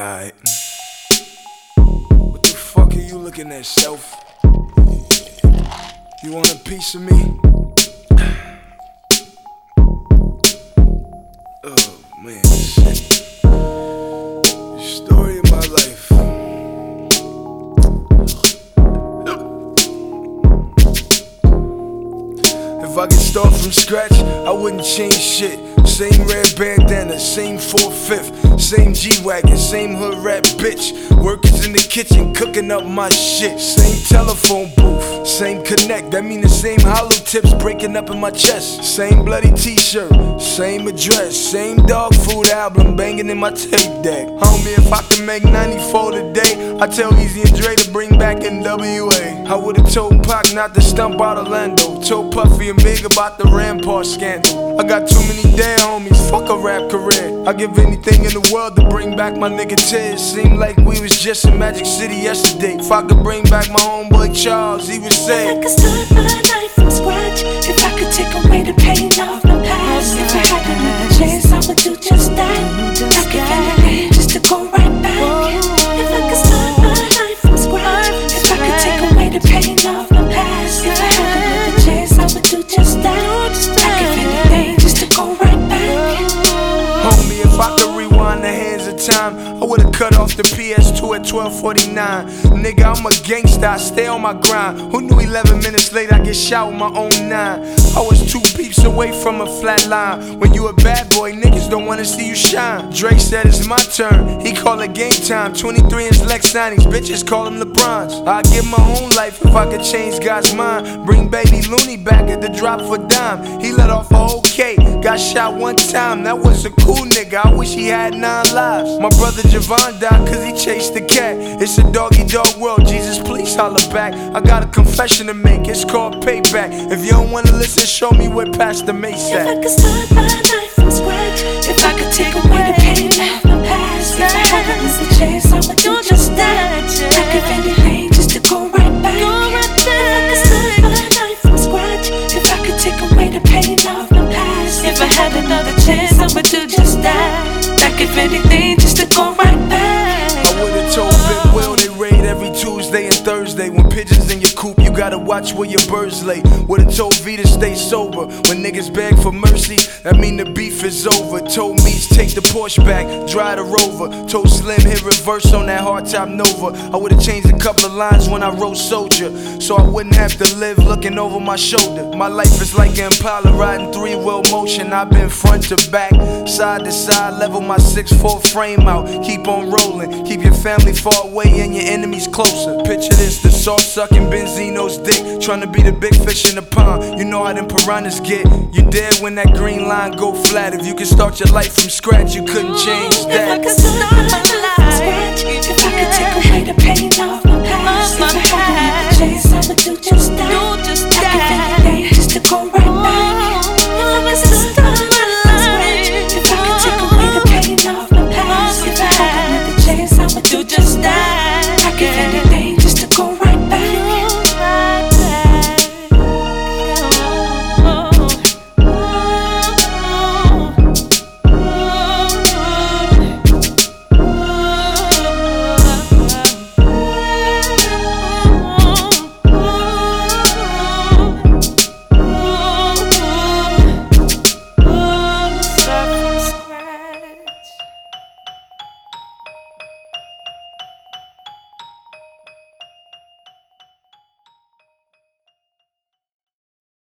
Alright. What the fuck are you looking at, self? You want a piece of me? Oh man, shit. The story of my life. If I could start from scratch, I wouldn't change shit. Same red bandana, same 4/5, same G-Wagon, same hood rap bitch. Workers in the kitchen cooking up my shit. Same telephone booth, same connect. That mean the same hollow tips breaking up in my chest. Same bloody t-shirt, same address, same dog food album banging in my tape deck. Homie, if I could make 94 today, I tell Easy and Dre to bring back NWA. I would've told Pac not to stump out Orlando. Told Puffy and Big about the Rampart scandal. I got too many dead homies, fuck a rap career. I give anything in the world to bring back my nigga Tiz. Seemed like we was just in Magic City yesterday. If I could bring back my homeboy Charles, he would say, if I could start my life from scratch, if I could take away the pain of my past, if I had another chance, I would do just that. I could anything just to go right back. If I could start my life from scratch, if I could take away the pain of my past, if I had another chance, I would do just that. I could anything just to go right back. Homie, if I could rewind the hands of time, I would've cut off the PS2 at 12:49. Nigga, I'm a gangster, I stay on my grind. Who knew 11 minutes later I get shot with my own 9? I was 2 peeps away from a flat line. When you a bad boy, niggas don't wanna see you shine. Drake said it's my turn, he call it game time. 23-inch Lex signings, bitches call him LeBrons. I'd give my own life if I could change God's mind. Bring baby Looney back at the drop for dime. He let off a whole K, got shot 1 time. That was a cool nigga, I wish he had 9 lives. My brother Javon died cause he chased the cat. It's a doggy-dog world, Jesus please holler back. I got a confession to make, it's called payback. If you don't wanna listen, show me where Pastor Mace at. If I could start my life from scratch, if I could take away the pain of my past, if I had another chance, I would do just that. I could anything just to go right back. If I could start my life from scratch, if I could take away the pain of my past, if I had another chance, I would do just that. I could anything just to go right back. I would've told Big Will they raid every Tuesday and Thursday. When pigeons in your coop, you gotta watch where your birds lay. Would've told V to stay sober. When niggas beg for mercy, that mean the beef is over. Told Meech take the Porsche back, drive the Rover. Told Slim hit reverse on that hardtop Nova. I would've changed a couple of lines when I wrote Soldier, so I wouldn't have to live looking over my shoulder. My life is like an Impala riding 3-wheel motion. I've been front to back, side to side, level my 6'4" frame out. Keep on rolling, keep your family far away and your enemies closer. Picture this, the soft-sucking Benzino's dick, trying to be the big fish in the pond. You know how them piranhas get. You dead when that green line go flat. If you could start your life from scratch, you couldn't change that. If I could start